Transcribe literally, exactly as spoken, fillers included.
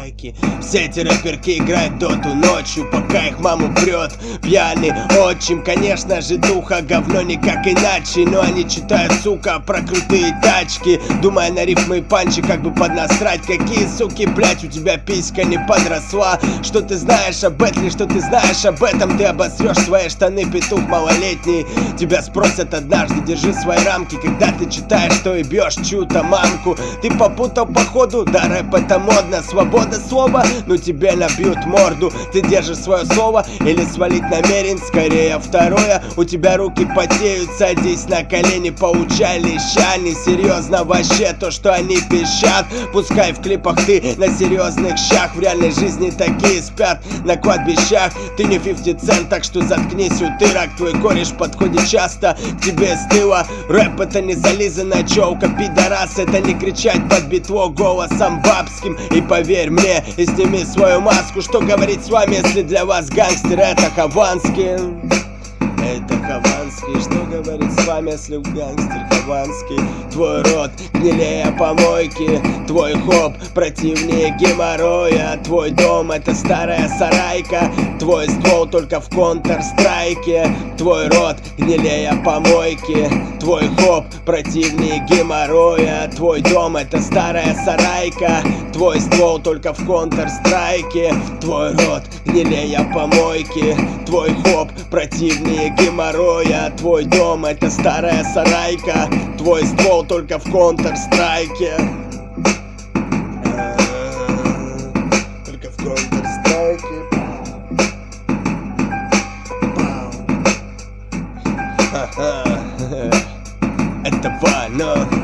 лайки. Все эти рэперки играют доту ночью, пока их маму прет пьяный отчим. Конечно же, духа говно никак иначе, но они читают, сука, про крутые тачки, думая на рифмы и панчи, как бы поднасрать. Какие, суки, блять, у тебя писька не подросла? Что ты знаешь об Бэтли, что ты знаешь об этом? Ты обосрешь свои штаны, петух малолетний. Тебя спросят однажды, держи свои рамки, когда ты читаешь, что и бьешь чью-то мамку. Ты попутал походу, да рэп это модно, свобода слова, ну тебе набьют морду. Ты держишь свое слово или свалить намерен? Скорее второе, у тебя руки потеют, садись на колени, поучай леща. Несерьезно вообще то, что они пищат, пускай в клипах ты на серьезных щах, в реальной жизни такие спят на кладбищах. Ты не пятьдесят цент, так что заткнись, утырок. Твой кореш подходит часто к тебе с тыла. Рэп это не зализанная челка, пидорас, это не кричать под битво голосом бабским. И поверь мне, и сними свою маску, что говорить с вами, если для вас гангстер это Хованский. Это Хованский, что говорить с вами, если гангстер Хованский? Твой рот гнилее помойки, твой хоп противнее геморроя, твой дом это старая сарайка, твой ствол только в контр-страйке. Твой рот гнилее помойки, твой хоп противнее геморроя, твой дом это старая сарайка, твой ствол только в контр-страйке. Твой рот гнилее помойки, твой хоп противнее геморроя, твой дом это старая сарайка, твой ствол только в контр-страйке. Только в контр-страйке. Это Вано.